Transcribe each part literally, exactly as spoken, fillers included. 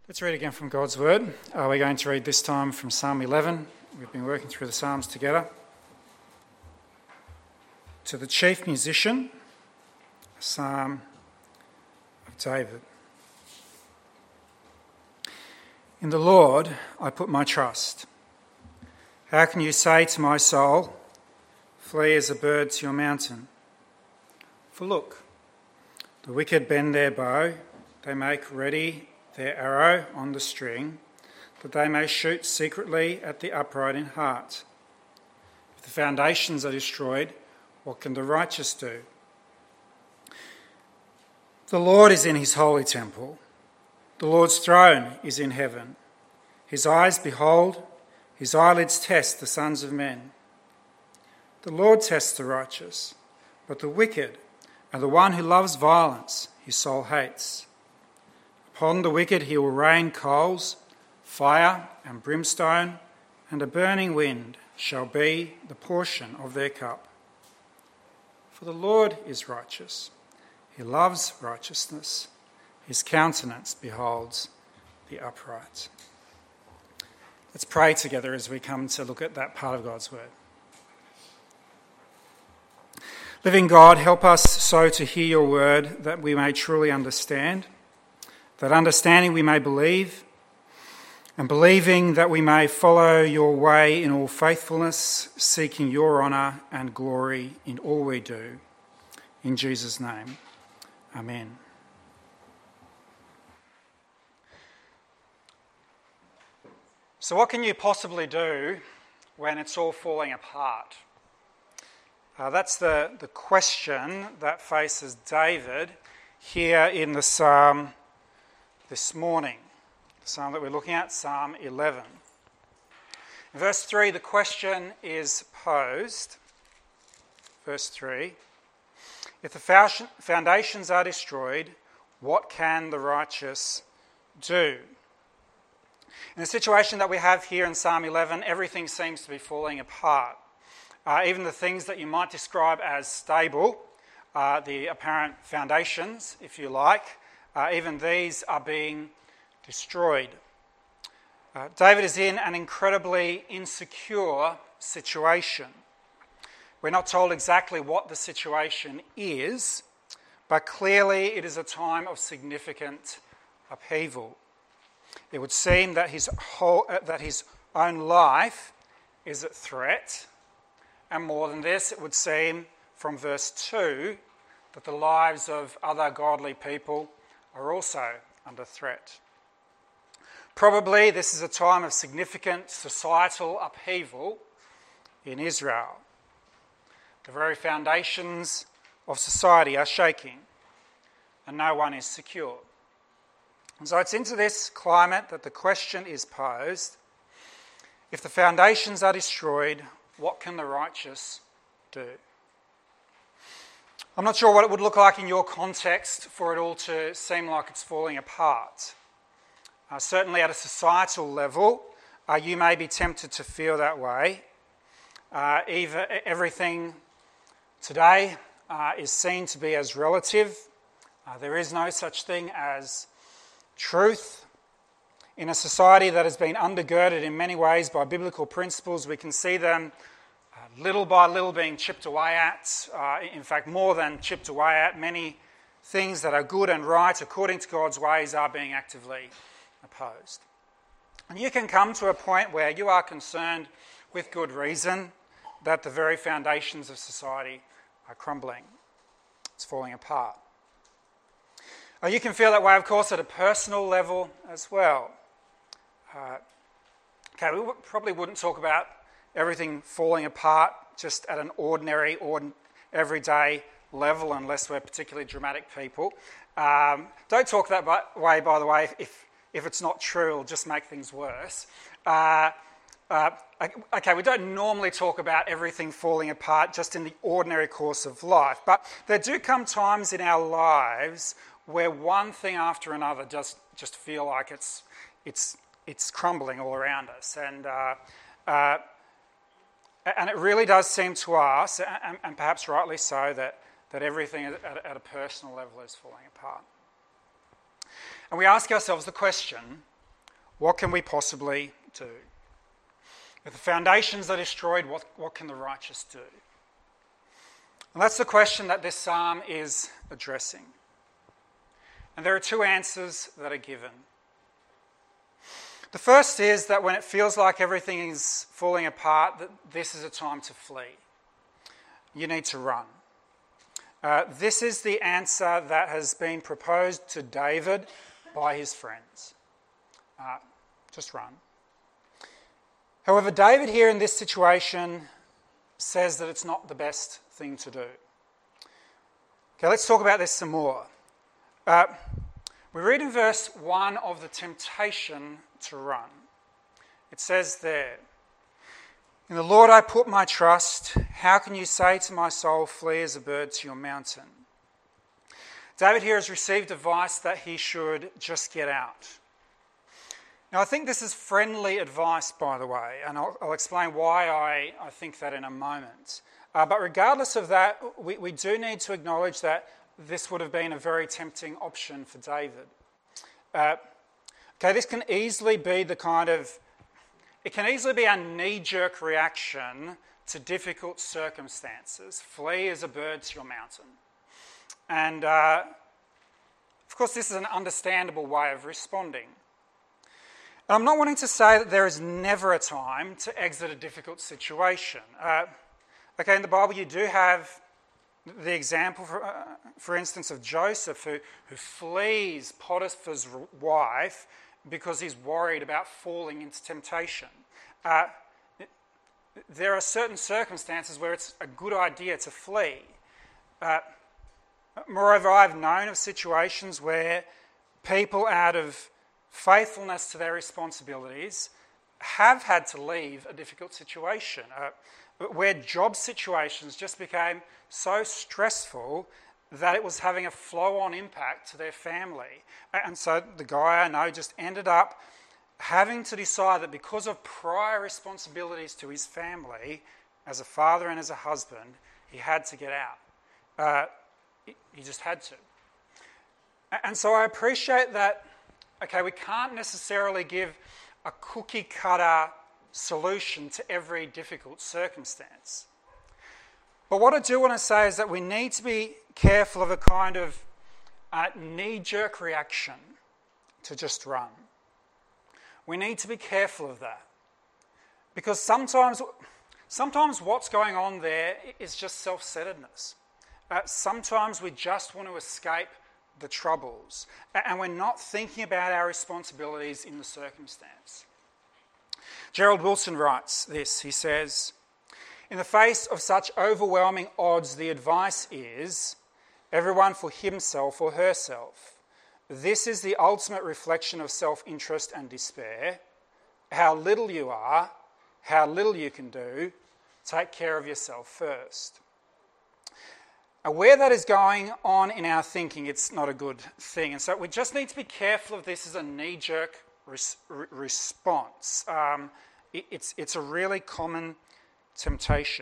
Let's read again from God's Word. Uh, we're going to read this time from Psalm eleven. We've been working through the Psalms together. To the chief musician, a psalm of David. In the Lord I put my trust. How can you say to my soul, flee as a bird to your mountain? For look, the wicked bend their bow, they make ready their arrow on the string, that they may shoot secretly at the upright in heart. If the foundations are destroyed, what can the righteous do? The Lord is in his holy temple. The Lord's throne is in heaven. His eyes behold, his eyelids test the sons of men. The Lord tests the righteous, but the wicked and the one who loves violence his soul hates. Upon the wicked he will rain coals, fire and brimstone, and a burning wind shall be the portion of their cup. For the Lord is righteous. He loves righteousness. His countenance beholds the upright. Let's pray together as we come to look at that part of God's Word. Living God, help us so to hear your word that we may truly understand, that understanding we may believe, and believing that we may follow your way in all faithfulness, seeking your honour and glory in all we do. In Jesus' name, amen. So what can you possibly do when it's all falling apart? Uh, that's the, the question that faces David here in the psalm this morning. The psalm that we're looking at, Psalm eleven. In verse three, the question is posed. Verse three, if the foundations are destroyed, what can the righteous do? In the situation that we have here in Psalm eleven, everything seems to be falling apart. Uh, even the things that you might describe as stable, uh, the apparent foundations, if you like, uh, even these are being destroyed. Uh, David is in an incredibly insecure situation. We're not told exactly what the situation is, but clearly it is a time of significant upheaval. It would seem that his whole, uh, that his own life is at threat, and more than this, it would seem from verse two that the lives of other godly people are also under threat. Probably this is a time of significant societal upheaval in Israel. The very foundations of society are shaking, and no one is secure. And so it's into this climate that the question is posed, if the foundations are destroyed, what can the righteous do? I'm not sure what it would look like in your context for it all to seem like it's falling apart. Uh, certainly at a societal level, uh, you may be tempted to feel that way. Uh, either, everything today uh, is seen to be as relative. Uh, there is no such thing as truth. In a society that has been undergirded in many ways by biblical principles, we can see them uh, little by little being chipped away at. Uh, in fact, more than chipped away at. Many things that are good and right according to God's ways are being actively opposed. And you can come to a point where you are concerned, with good reason, that the very foundations of society are crumbling. It's falling apart. Uh, you can feel that way, of course, at a personal level as well. Uh, okay, we w- probably wouldn't talk about everything falling apart just at an ordinary, ordin- everyday level unless we're particularly dramatic people. Um, don't talk that by- way, by the way, if, if it's not true, it'll just make things worse. Uh, uh, okay, we don't normally talk about everything falling apart just in the ordinary course of life, but there do come times in our lives where one thing after another just, just feel like it's it's it's crumbling all around us. And uh, uh, and it really does seem to us, and, and perhaps rightly so, that, that everything at, at a personal level is falling apart. And we ask ourselves the question, What can we possibly do? If the foundations are destroyed, what, what can the righteous do? And that's the question that this psalm is addressing. And there are two answers that are given. The first is that when it feels like everything is falling apart, that this is a time to flee. You need to run. Uh, this is the answer that has been proposed to David by his friends. Uh, just run. However, David here in this situation says that it's not the best thing to do. Okay, let's talk about this some more. Uh, we read in verse one of the temptation to run. It says there, "In the Lord I put my trust. How can you say to my soul, flee as a bird to your mountain?" David here has received advice that he should just get out. Now, I think this is friendly advice, by the way, and I'll, I'll explain why I, I think that in a moment. Uh, but regardless of that, we, we do need to acknowledge that this would have been a very tempting option for David. Uh, okay, this can easily be the kind of, it can easily be a knee-jerk reaction to difficult circumstances. Flee as a bird to your mountain. And, uh, of course, this is an understandable way of responding. And I'm not wanting to say that there is never a time to exit a difficult situation. Uh, okay, in the Bible you do have the example, for, uh, for instance, of Joseph who, who flees Potiphar's wife because he's worried about falling into temptation. Uh, there are certain circumstances where it's a good idea to flee. Uh, moreover, I've known of situations where people out of faithfulness to their responsibilities have had to leave a difficult situation, uh, where job situations just became so stressful that it was having a flow-on impact to their family. And so the guy I know just ended up having to decide that because of prior responsibilities to his family, as a father and as a husband, he had to get out. Uh, he just had to. And so I appreciate that. Okay, we can't necessarily give a cookie-cutter solution to every difficult circumstance. But what I do want to say is that we need to be careful of a kind of uh, knee-jerk reaction to just run. We need to be careful of that. Because sometimes, sometimes what's going on there is just self-centeredness. Uh, sometimes we just want to escape the troubles, and we're not thinking about our responsibilities in the circumstance. Gerald Wilson writes this. He says, "In the face of such overwhelming odds, the advice is everyone for himself or herself. This is the ultimate reflection of self-interest and despair. How little you are, how little you can do, take care of yourself first." Where that is going on in our thinking, it's not a good thing. And so we just need to be careful of this as a knee-jerk res- re- response. Um, it, it's, it's a really common temptation.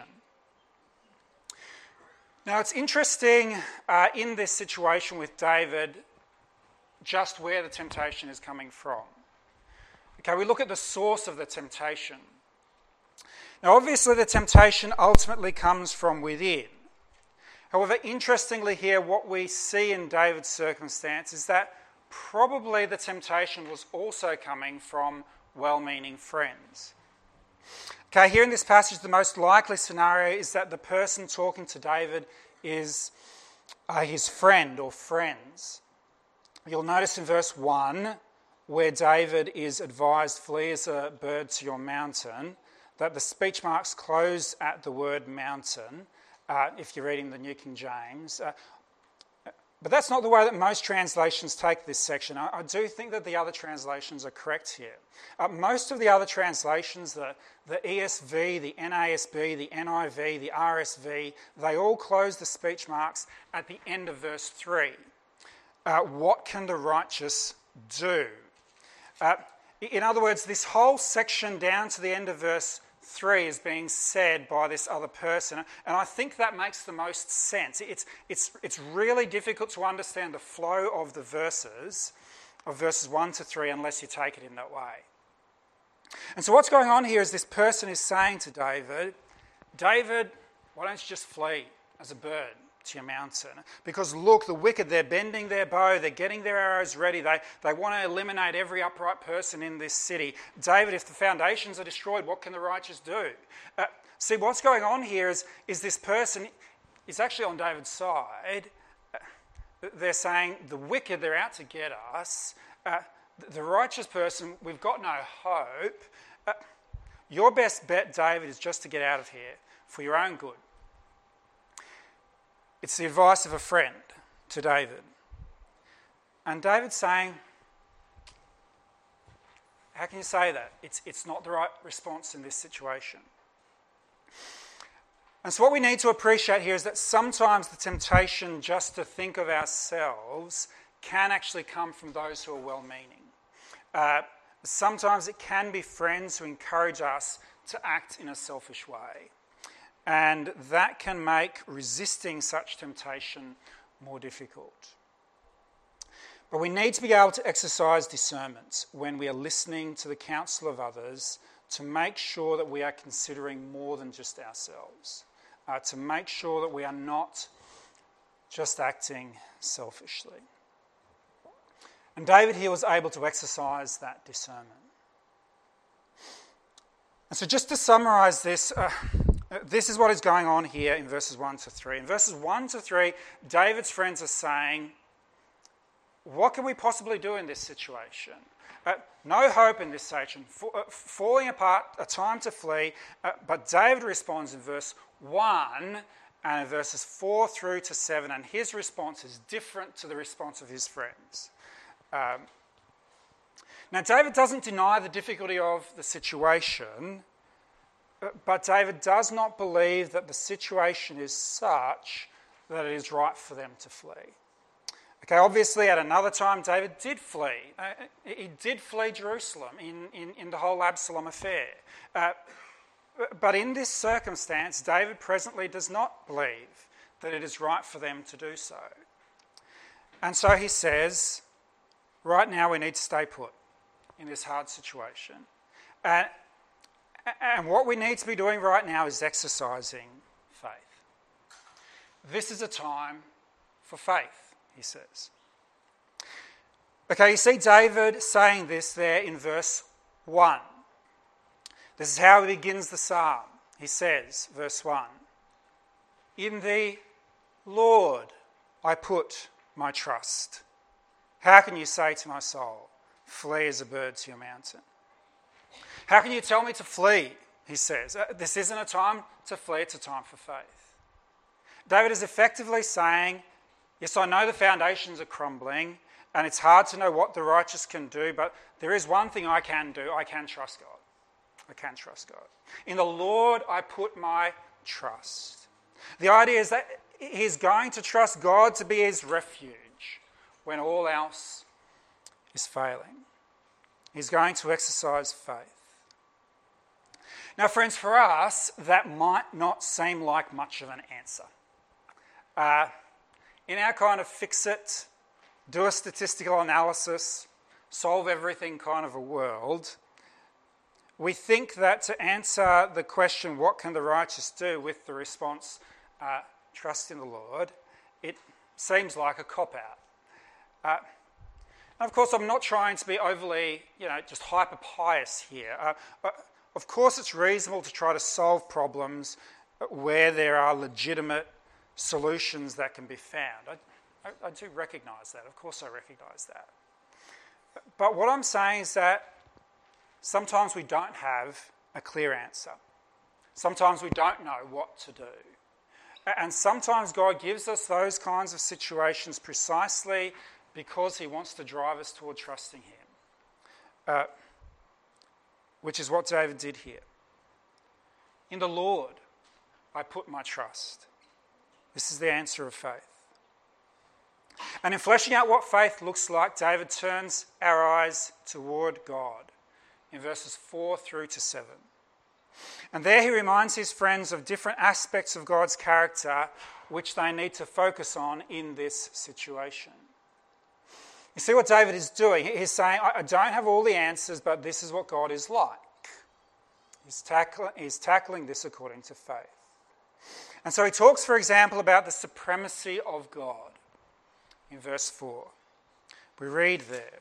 Now, it's interesting uh, in this situation with David just where the temptation is coming from. Okay, we look at the source of the temptation. Now, obviously, the temptation ultimately comes from within. However, interestingly here, what we see in David's circumstance is that probably the temptation was also coming from well-meaning friends. Okay, here in this passage, the most likely scenario is that the person talking to David is uh, his friend or friends. You'll notice in verse one, where David is advised, "Flee as a bird to your mountain," that the speech marks close at the word mountain. Uh, if you're reading the New King James. Uh, but that's not the way that most translations take this section. I, I do think that the other translations are correct here. Uh, most of the other translations, the, the E S V, the N A S B, the N I V, the R S V, they all close the speech marks at the end of verse three. Uh, what can the righteous do? Uh, in other words, this whole section down to the end of verse three is being said by this other person, and I think that makes the most sense. It's, it's, it's really difficult to understand the flow of the verses of verses one to three unless you take it in that way. And so what's going on here is this person is saying to David, David, why don't you just flee as a bird to your mountain? Because look, the wicked, they're bending their bow, they're getting their arrows ready, they, they want to eliminate every upright person in this city. David, if the foundations are destroyed, what can the righteous do? Uh, see, what's going on here is, is this person is actually on David's side. Uh, they're saying, the wicked, they're out to get us. Uh, the righteous person, we've got no hope. Uh, your best bet, David, is just to get out of here for your own good. It's the advice of a friend to David. And David's saying, how can you say that? It's, it's not the right response in this situation. And so what we need to appreciate here is that sometimes the temptation just to think of ourselves can actually come from those who are well-meaning. Uh, sometimes it can be friends who encourage us to act in a selfish way. And that can make resisting such temptation more difficult. But we need to be able to exercise discernment when we are listening to the counsel of others to make sure that we are considering more than just ourselves, uh, to make sure that we are not just acting selfishly. And David here was able to exercise that discernment. And so just to summarise this, uh, this is what is going on here in verses one to three. In verses one to three, David's friends are saying, what can we possibly do in this situation? Uh, no hope in this situation, F- uh, falling apart, a time to flee. Uh, but David responds in verse one and in verses four through to seven, and his response is different to the response of his friends. Um, now, David doesn't deny the difficulty of the situation, but David does not believe that the situation is such that it is right for them to flee. Okay, obviously at another time David did flee. Uh, he did flee Jerusalem in, in, in the whole Absalom affair. Uh, but in this circumstance, David presently does not believe that it is right for them to do so. And so he says, right now we need to stay put in this hard situation. Uh, And what we need to be doing right now is exercising faith. This is a time for faith, he says. Okay, you see David saying this there in verse one. This is how he begins the psalm. He says, verse one, in the Lord I put my trust. How can you say to my soul, flee as a bird to your mountain? How can you tell me to flee, he says. This isn't a time to flee, it's a time for faith. David is effectively saying, yes, I know the foundations are crumbling and it's hard to know what the righteous can do, but there is one thing I can do. I can trust God. I can trust God. In the Lord I put my trust. The idea is that he's going to trust God to be his refuge when all else is failing. He's going to exercise faith. Now, friends, for us, that might not seem like much of an answer. Uh, in our kind of fix-it, do a statistical analysis, solve everything kind of a world, we think that to answer the question, what can the righteous do, with the response, uh, trust in the Lord, it seems like a cop-out. Uh, and of course, I'm not trying to be overly, you know, just hyper-pious here. Uh, uh, Of course, it's reasonable to try to solve problems where there are legitimate solutions that can be found. I, I, I do recognise that. Of course I recognise that. But what I'm saying is that sometimes we don't have a clear answer. Sometimes we don't know what to do. And sometimes God gives us those kinds of situations precisely because he wants to drive us toward trusting him. Uh, which is what David did here. In the Lord I put my trust. This is the answer of faith. And in fleshing out what faith looks like, David turns our eyes toward God in verses four through to seven. And there he reminds his friends of different aspects of God's character which they need to focus on in this situation. You see what David is doing? He's saying, I don't have all the answers, but this is what God is like. He's, tackle, he's tackling this according to faith. And so he talks, for example, about the supremacy of God in verse four. We read there,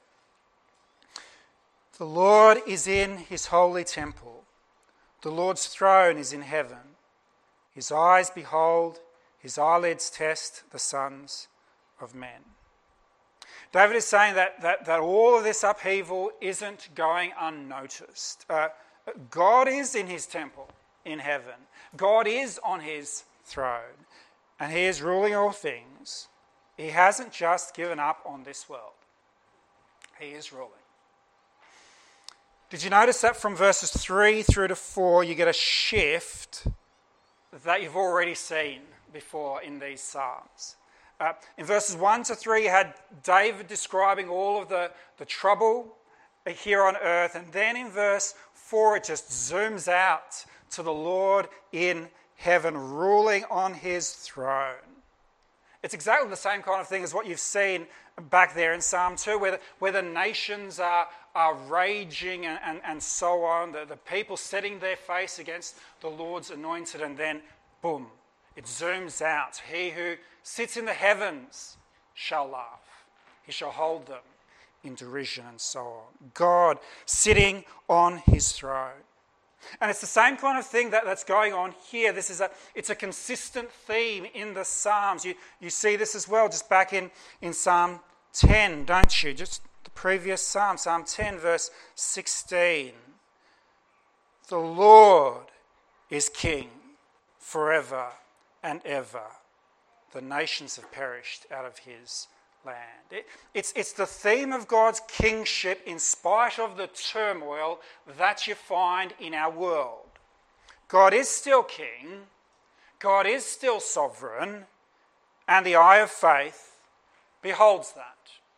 "The Lord is in his holy temple. The Lord's throne is in heaven. His eyes behold, his eyelids test the sons of men." David is saying that, that, that all of this upheaval isn't going unnoticed. Uh, God is in his temple in heaven. God is on his throne, and he is ruling all things. He hasn't just given up on this world. He is ruling. Did you notice that from verses three through to four, you get a shift that you've already seen before in these Psalms? Uh, in verses one to three, you had David describing all of the, the trouble here on earth, and then in verse four, it just zooms out to the Lord in heaven, ruling on his throne. It's exactly the same kind of thing as what you've seen back there in Psalm two, where the, where the nations are, are raging and, and, and so on, the, the people setting their face against the Lord's anointed, and then, boom, it zooms out. He who sits in the heavens shall laugh. He shall hold them in derision, and so on. God sitting on his throne. And it's the same kind of thing that, that's going on here. This is a it's a consistent theme in the Psalms. You you see this as well, just back in, in Psalm ten, don't you? Just the previous Psalm, Psalm ten, verse sixteen. "The Lord is king forever and ever. The nations have perished out of his land." It, it's, it's the theme of God's kingship in spite of the turmoil that you find in our world. God is still king, God is still sovereign, and the eye of faith beholds that.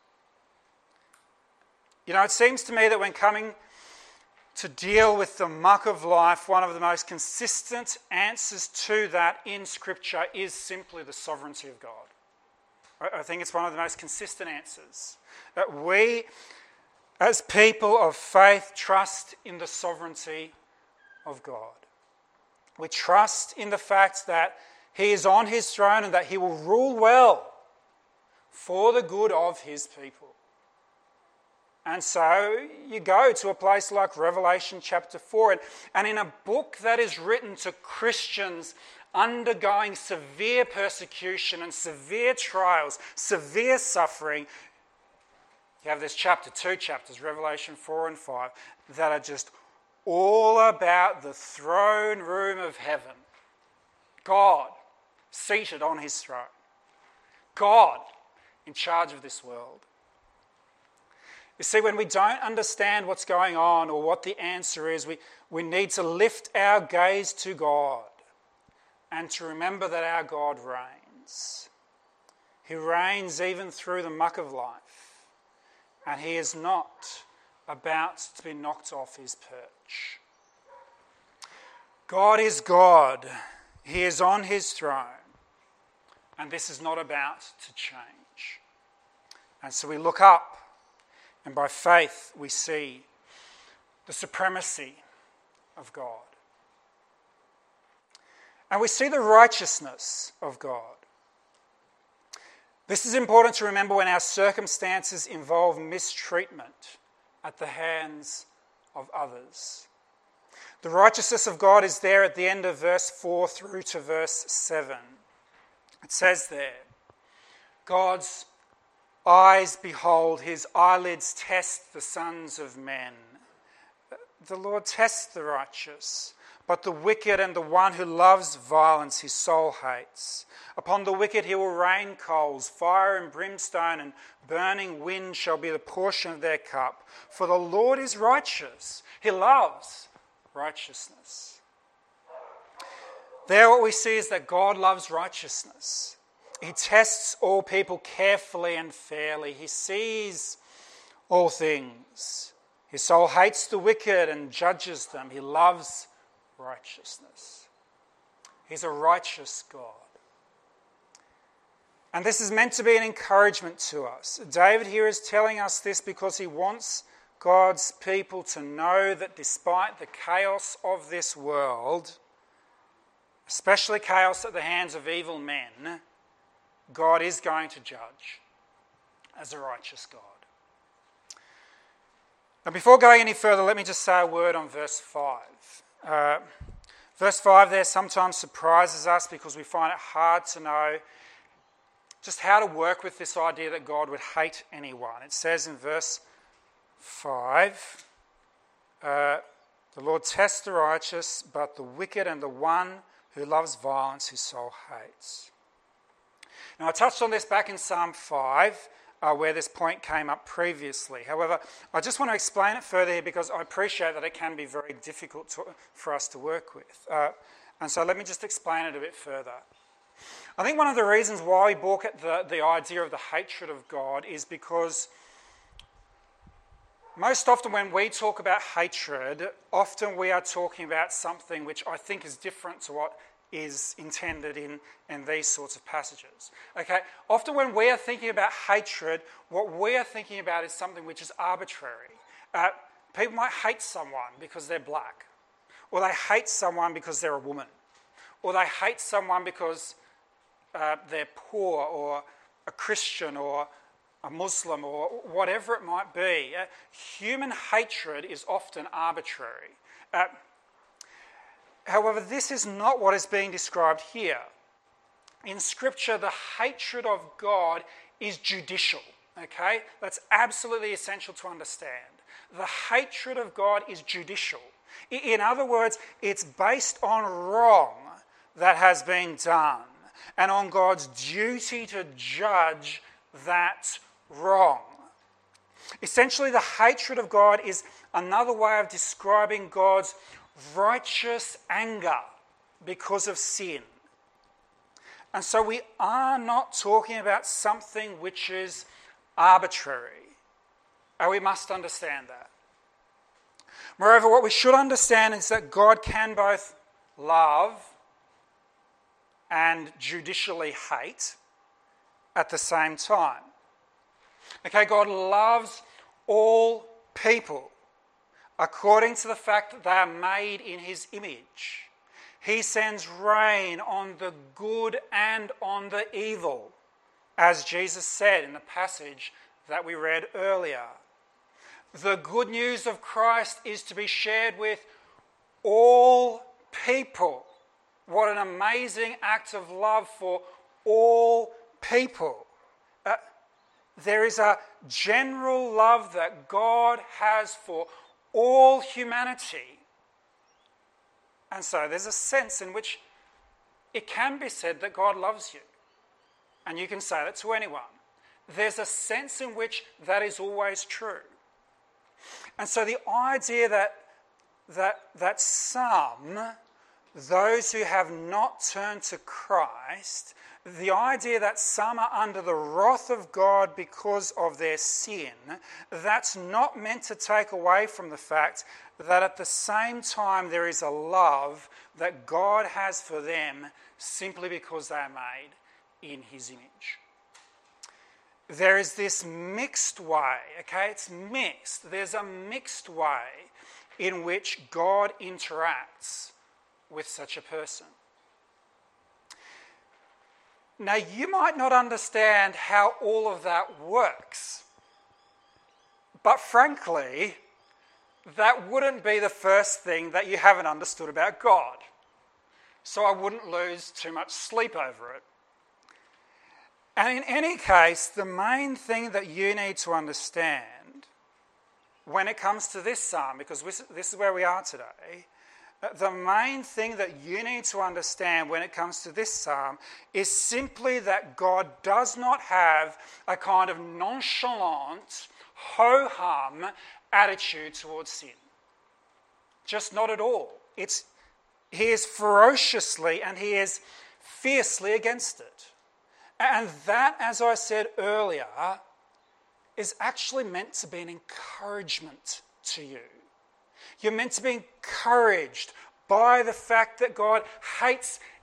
You know, it seems to me that when coming to deal with the muck of life, one of the most consistent answers to that in Scripture is simply the sovereignty of God. I think it's one of the most consistent answers. That we, as people of faith, trust in the sovereignty of God. We trust in the fact that he is on his throne and that he will rule well for the good of his people. And so you go to a place like Revelation chapter four, and, and in a book that is written to Christians undergoing severe persecution and severe trials, severe suffering, you have this chapter, two chapters, Revelation four and five, that are just all about the throne room of heaven. God seated on his throne. God in charge of this world. You see, when we don't understand what's going on or what the answer is, we, we need to lift our gaze to God and to remember that our God reigns. He reigns even through the muck of life, and he is not about to be knocked off his perch. God is God. He is on his throne, and this is not about to change. And so we look up, and by faith we see the supremacy of God. And we see the righteousness of God. This is important to remember when our circumstances involve mistreatment at the hands of others. The righteousness of God is there at the end of verse four through to verse seven. It says there, God's eyes behold, his eyelids test the sons of men. The Lord tests the righteous, but the wicked and the one who loves violence his soul hates. Upon the wicked he will rain coals, fire and brimstone and burning wind shall be the portion of their cup. For the Lord is righteous. He loves righteousness. There what we see is that God loves righteousness. He tests all people carefully and fairly. He sees all things. His soul hates the wicked and judges them. He loves righteousness. He's a righteous God. And this is meant to be an encouragement to us. David here is telling us this because he wants God's people to know that despite the chaos of this world, especially chaos at the hands of evil men, God is going to judge as a righteous God. Now, before going any further, let me just say a word on verse five. Uh, verse five there sometimes surprises us because we find it hard to know just how to work with this idea that God would hate anyone. It says in verse five, uh, the Lord tests the righteous, but the wicked and the one who loves violence his soul hates. Now, I touched on this back in Psalm five, uh, where this point came up previously. However, I just want to explain it further here because I appreciate that it can be very difficult to, for us to work with. Uh, and so let me just explain it a bit further. I think one of the reasons why we balk at the, the idea of the hatred of God is because most often when we talk about hatred, often we are talking about something which I think is different to what is intended in, in these sorts of passages. Okay, often when we are thinking about hatred, what we are thinking about is something which is arbitrary. Uh, people might hate someone because they're black, or they hate someone because they're a woman, or they hate someone because uh, they're poor, or a Christian, or a Muslim, or whatever it might be. Uh, human hatred is often arbitrary. Uh, however, this is not what is being described here. In Scripture, the hatred of God is judicial. Okay? That's absolutely essential to understand. The hatred of God is judicial. In other words, it's based on wrong that has been done and on God's duty to judge that wrong. Essentially, the hatred of God is another way of describing God's righteous anger because of sin. And so we are not talking about something which is arbitrary. And we must understand that. Moreover, what we should understand is that God can both love and judicially hate at the same time. Okay, God loves all people according to the fact that they are made in his image. He sends rain on the good and on the evil, as Jesus said in the passage that we read earlier. The good news of Christ is to be shared with all people. What an amazing act of love for all people. Uh, there is a general love that God has for all humanity. And so there's a sense in which it can be said that God loves you. And you can say that to anyone. There's a sense in which that is always true. And so the idea that, that, that some, those who have not turned to Christ, the idea that some are under the wrath of God because of their sin, that's not meant to take away from the fact that at the same time there is a love that God has for them simply because they are made in his image. There is this mixed way, okay? It's mixed. There's a mixed way in which God interacts with such a person. Now, you might not understand how all of that works, but frankly, that wouldn't be the first thing that you haven't understood about God. So I wouldn't lose too much sleep over it. And in any case, the main thing that you need to understand when it comes to this psalm, because this is where we are today, the main thing that you need to understand when it comes to this psalm is simply that God does not have a kind of nonchalant, ho-hum attitude towards sin. Just not at all. It's, he is ferociously and he is fiercely against it. And that, as I said earlier, is actually meant to be an encouragement to you. You're meant to be encouraged by the fact that God hates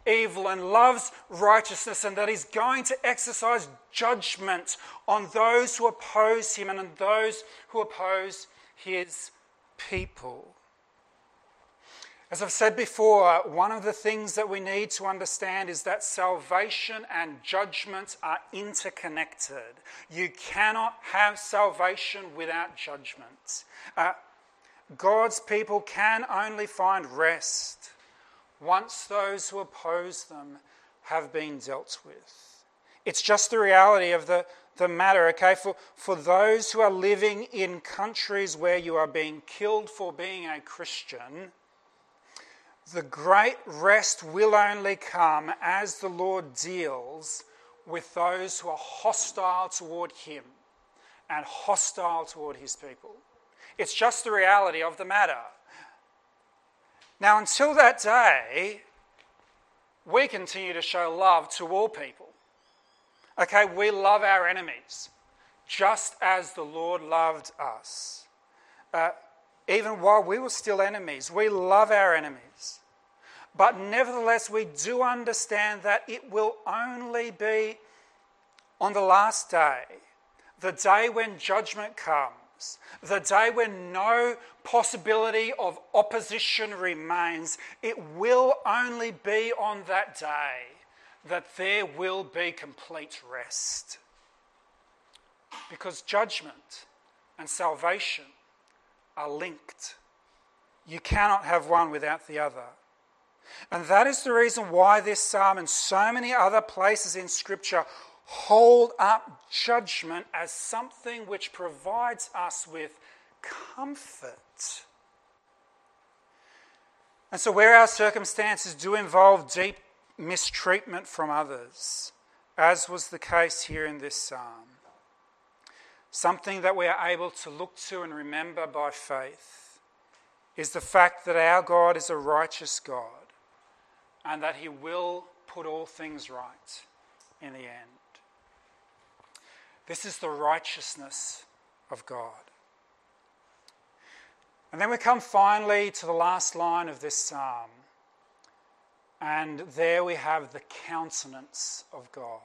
evil and loves righteousness, and that he's going to exercise judgment on those who oppose him and on those who oppose his people. As I've said before, one of the things that we need to understand is that salvation and judgment are interconnected. You cannot have salvation without judgment. Uh, God's people can only find rest once those who oppose them have been dealt with. It's just the reality of the, the matter, okay? For, for those who are living in countries where you are being killed for being a Christian, the great rest will only come as the Lord deals with those who are hostile toward him and hostile toward his people. It's just the reality of the matter. Now, until that day, we continue to show love to all people. Okay, we love our enemies, just as the Lord loved us. Uh, even while we were still enemies, we love our enemies. But nevertheless, we do understand that it will only be on the last day, the day when judgment comes, the day when no possibility of opposition remains. It will only be on that day that there will be complete rest. Because judgment and salvation are linked. You cannot have one without the other. And that is the reason why this psalm and so many other places in Scripture hold up judgment as something which provides us with comfort. And so where our circumstances do involve deep mistreatment from others, as was the case here in this psalm, something that we are able to look to and remember by faith is the fact that our God is a righteous God and that he will put all things right in the end. This is the righteousness of God. And then we come finally to the last line of this psalm. And there we have the countenance of God.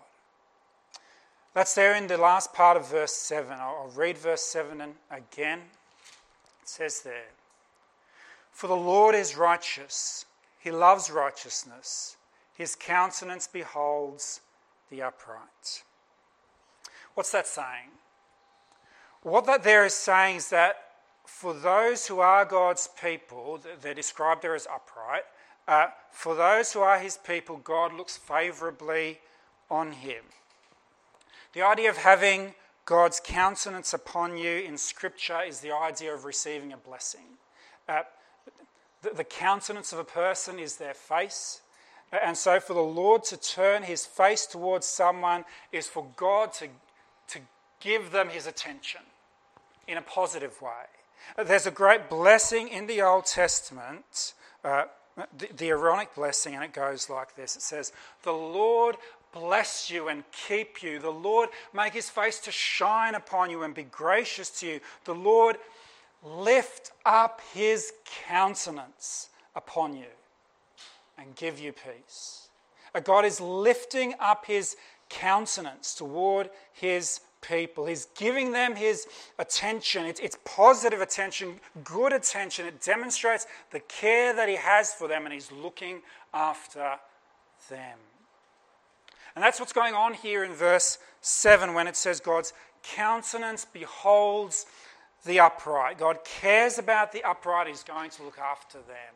That's there in the last part of verse seven. I'll read verse seven again. It says there, "For the Lord is righteous. He loves righteousness. His countenance beholds the upright." What's that saying? What that there is saying is that for those who are God's people, they're described there as upright, uh, for those who are his people, God looks favourably on him. The idea of having God's countenance upon you in Scripture is the idea of receiving a blessing. Uh, the, the countenance of a person is their face. And so for the Lord to turn his face towards someone is for God to, to give them his attention in a positive way. There's a great blessing in the Old Testament, uh, the, the Aaronic blessing, and it goes like this. It says, "The Lord bless you and keep you. The Lord make his face to shine upon you and be gracious to you. The Lord lift up his countenance upon you and give you peace." God is lifting up his countenance toward his people. He's giving them his attention. It's, it's positive attention, good attention. It demonstrates the care that he has for them, and he's looking after them. And that's what's going on here in verse seven when it says God's countenance beholds the upright. God cares about the upright. He's going to look after them.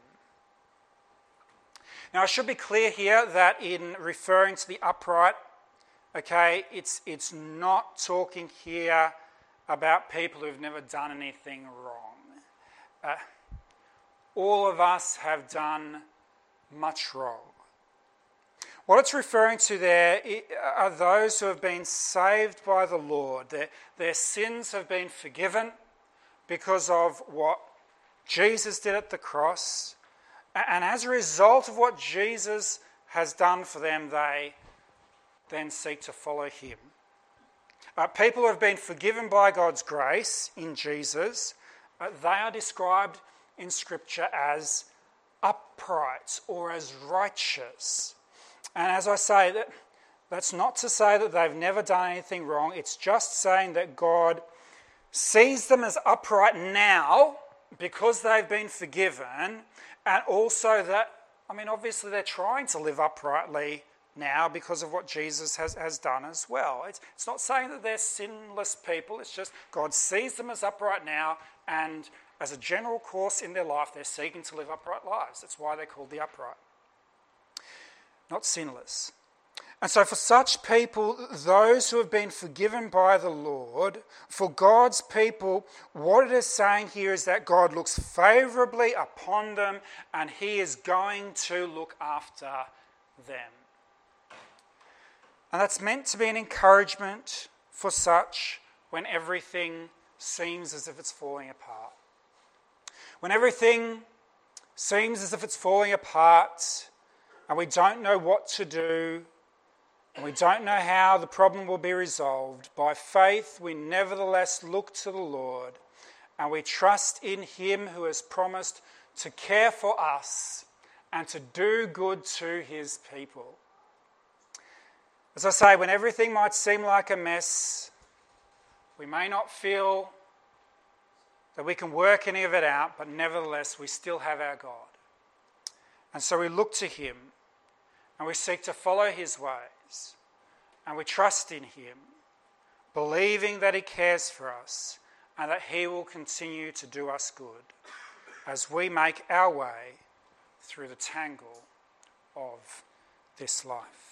Now, I should be clear here that in referring to the upright, okay, it's it's not talking here about people who've never done anything wrong. Uh, all of us have done much wrong. What it's referring to there are those who have been saved by the Lord. Their, their sins have been forgiven because of what Jesus did at the cross. And as a result of what Jesus has done for them, they then seek to follow him. Uh, people who have been forgiven by God's grace in Jesus, uh, they are described in Scripture as upright or as righteous. And as I say, that that's not to say that they've never done anything wrong. It's just saying that God sees them as upright now because they've been forgiven, and also that, I mean, obviously they're trying to live uprightly now because of what Jesus has, has done as well. It's, it's not saying that they're sinless people. It's just God sees them as upright now, and as a general course in their life, they're seeking to live upright lives. That's why they're called the upright, not sinless. And so for such people, those who have been forgiven by the Lord, for God's people, what it is saying here is that God looks favourably upon them and he is going to look after them. And that's meant to be an encouragement for such when everything seems as if it's falling apart. When everything seems as if it's falling apart and we don't know what to do, and we don't know how the problem will be resolved, by faith we nevertheless look to the Lord and we trust in him who has promised to care for us and to do good to his people. As I say, when everything might seem like a mess, we may not feel that we can work any of it out, but nevertheless we still have our God. And so we look to him and we seek to follow his ways, and we trust in him, believing that he cares for us and that he will continue to do us good as we make our way through the tangle of this life.